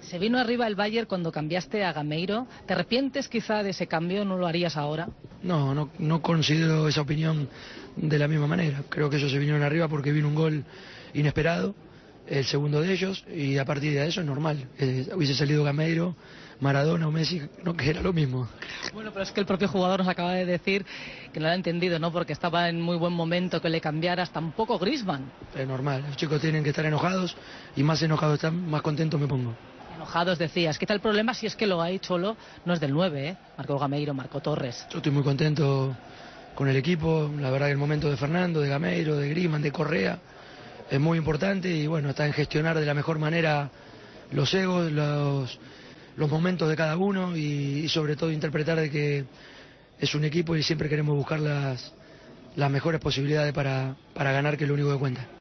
Se vino arriba el Bayern cuando cambiaste a Gameiro. ¿Te arrepientes quizá de ese cambio? ¿No lo harías ahora? No considero esa opinión de la misma manera. Creo que ellos se vinieron arriba porque vino un gol inesperado, el segundo de ellos, y a partir de eso es normal. Hubiese salido Gameiro, Maradona o Messi, no, que era lo mismo. Bueno, pero es que el propio jugador nos acaba de decir que no lo ha entendido, ¿no? Porque estaba en muy buen momento que le cambiaras, tampoco Griezmann. Es normal, los chicos tienen que estar enojados, y más enojados están, más contentos me pongo. Enojados decías. ¿Qué tal el problema si es que lo ha hecho Cholo? No es del 9, ¿eh? Marcó Gameiro, marcó Torres. Yo estoy muy contento con el equipo, la verdad que el momento de Fernando, de Gameiro, de Griezmann, de Correa es muy importante y bueno, está en gestionar de la mejor manera los egos, los momentos de cada uno y sobre todo interpretar de que es un equipo y siempre queremos buscar las mejores posibilidades para ganar, que es lo único que cuenta.